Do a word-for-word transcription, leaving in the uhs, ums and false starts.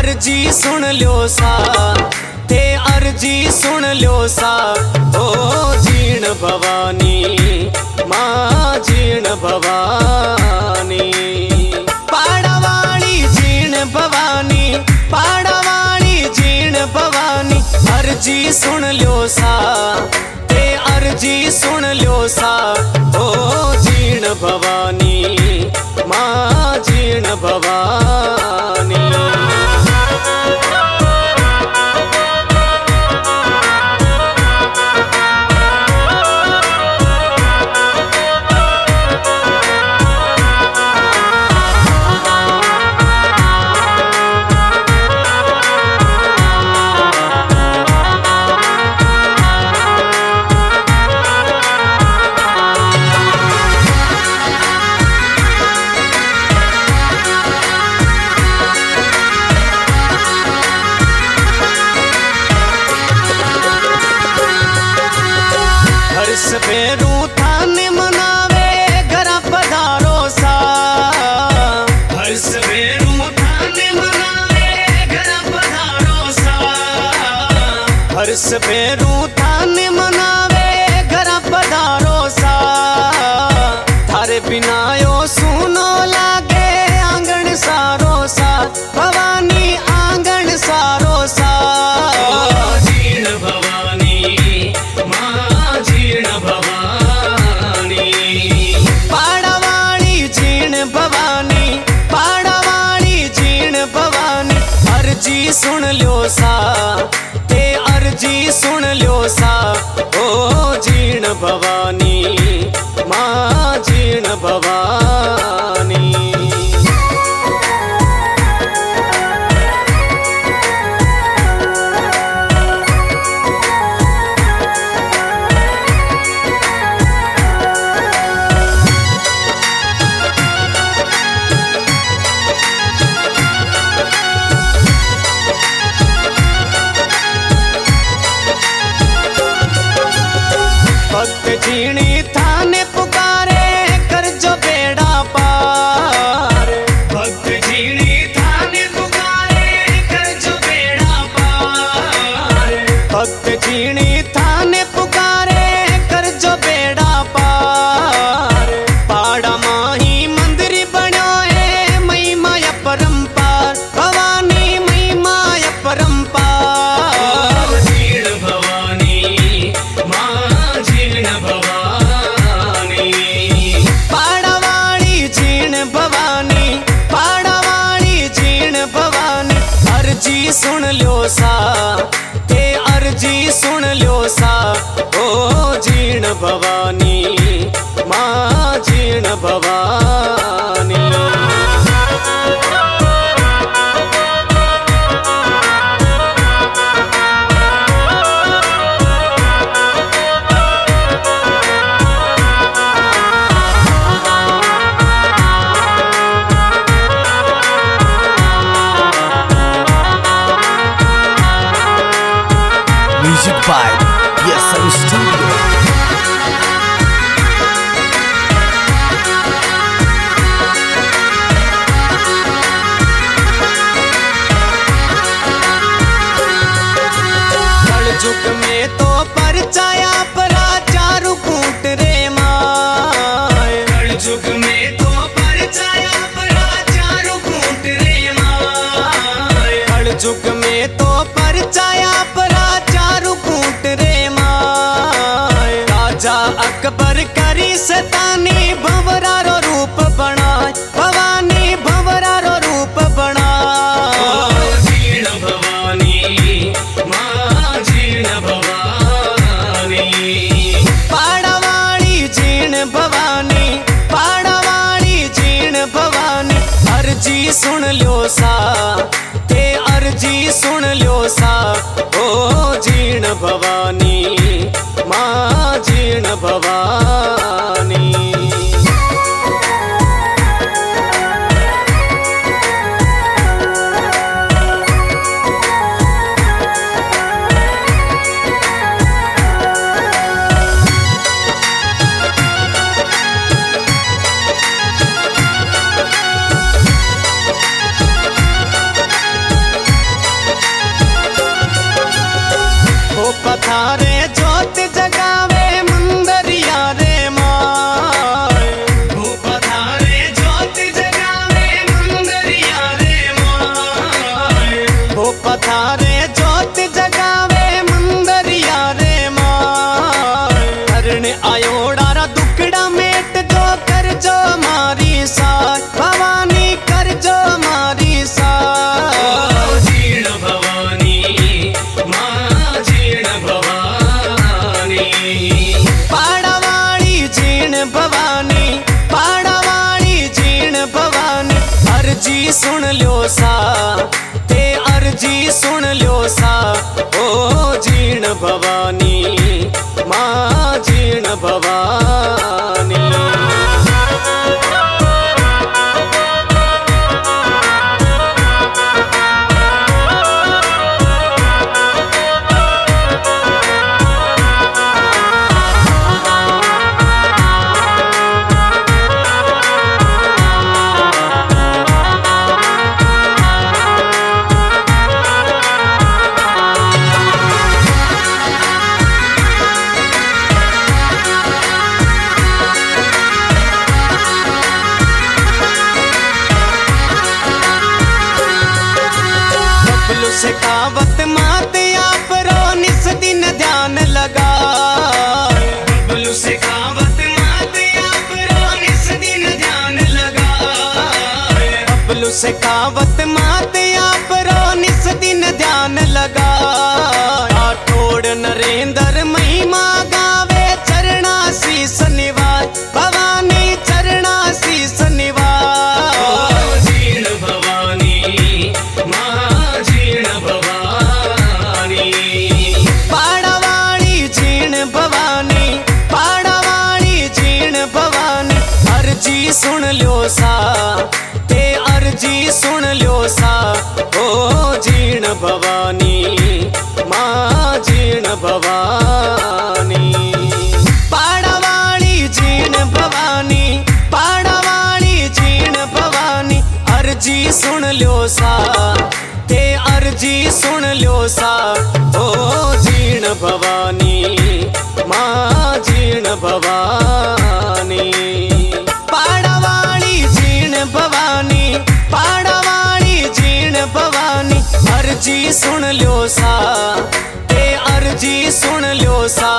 अर्जी सुन लो सा ते अर्जी सुन लो सा ओ जीण भवानी माँ जीण भवानी पाड़ावाली जीण भवानी पाड़ावाली जीण भवानी अर्जी सुन लो सा ते अर्जी सुन लो सा ओ जीण भवानी माँ जीण भवानी हर्ष भेरू थाने मनावे घरा पधारो सा हर्ष भेरू थाने मनावे घरा पधारो सा हर्ष भेरू थाने मनावे घरा पधारो सा थारे बिना यो सुनो लागे आंगन सारो सा भवानी आंगन सारो सा जीण भवानी माँ जीण भवानी पाड़ावाली जीण भवानी पाड़ावाली जीण भवानी अर्जी सुन लो सा ते अर्जी सुन लो सा ओ जीण भवानी माँ जीण भवानी भक्त जीणी थाने पुकारे कर जो बेड़ा पार भक्त जीणी थाने पुकारे कर जो बेड़ा पार भक्त जीणी थाने पुकारे कर जो बेड़ा पार पाड़ा माही मंदिर बनो है महिमा या परंपार भवानी महिमा या परंपार जीण भवानी माँ जीण भवानी पाड़ावाली जीण भवानी पाड़ावाली जीण भवानी अर्जी सुन लो सा ते अर्जी सुन लो सा ओ जीण भवानी माँ जीण Bhavani Music by Yes I'm Studio. कलयुग में तो परचाया परा चारू कूट रे माय कलयुग में तो परचाया परा चारू कूट रे माय कलयुग में तो परचाया परा चारू कूट रे माय राजा अकबर करी सतानी भंवरा रो रूप बनाए भवानी भंवरा रो रूप बनाए जीण भवानी माँ जीण भवानी पाड़ावाली जीण भवानी पाड़ावाली जीण भवानी अर्जी सुन लो सा ते अर्जी पथारे जोत जगावे मंदरिया रे माय। करने आयोड़ा रा दुखड़ा मेट जो कर जो मारी साय भवानी कर जो मारी साय। जीर्ण भवानी माँ जीर्ण भवानी। पाड़ावाड़ी जीर्ण भवानी पाड़ावाड़ी जीर्ण भवानी। अर्जी सुन लो सा ते अर्जी सुन लो सा ओ जीर्ण भवानी माँ जीर्ण भवानी। से कावत माते आप रो निस दिन ध्यान लगा। बबलू से कावत माते आप रो निस दिन ध्यान लगा। बबलू से कावत माते आप रो निस दिन ध्यान लगा। राठौड़ नरेंद्र महिमा गावे चरणा शीस निवास भवानी चरणा शीस निवास। जीर्ण भवानी माँ जीर्ण भवानी। पाड़ावाड़ी जीर्ण भवानी पाड़ावाड़ी जीर्ण भवानी। अर्जी सुन लो सा ते अर्जी सुन लो सा ओ जीर्ण भवानी माँ जीर्ण भवानी। पाड़ावाड़ी जीर्ण भवानी पाड़ावाड़ी जीर्ण भवानी। अर्जी सुन लो सा ते अर्जी सुन लो सा ओ जीर्ण भवानी माँ जीर्ण भवानी। पाड़ावाड़ी जीर्ण भवानी पाड़ावाड़ी जीर्ण भवानी। अर्जी सुन लो सा ते अर्जी सुन लो सा